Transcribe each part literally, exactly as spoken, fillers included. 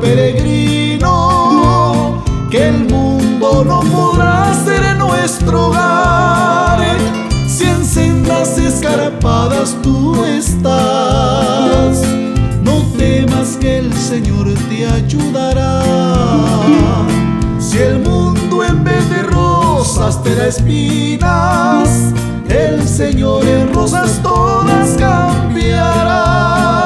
peregrino, que el mundo no podrá ser nuestro hogar. Si en sendas escarpadas tú estás, no temas que el Señor te ayudará. Si el mundo en vez de rosas te da espinas, el Señor en rosas todas cambiará.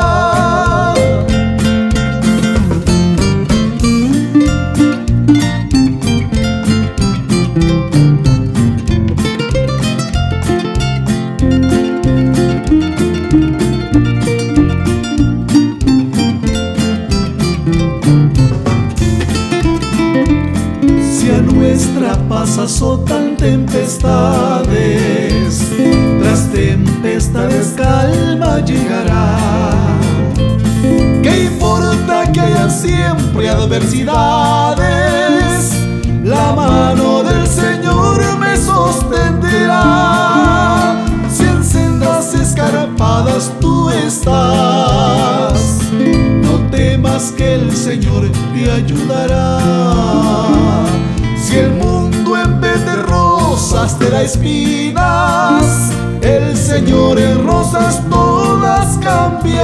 Si a nuestra paz azotan tempestades, tras tempestades calma llegará. ¿Qué importa que haya siempre adversidades? La mano del Señor me sostendrá. Si en sendas escarpadas tú estás, no temas que el Señor te ayudará. Si el mundo en vez de rosas te da espinas, el Señor en rosas todas cambiará.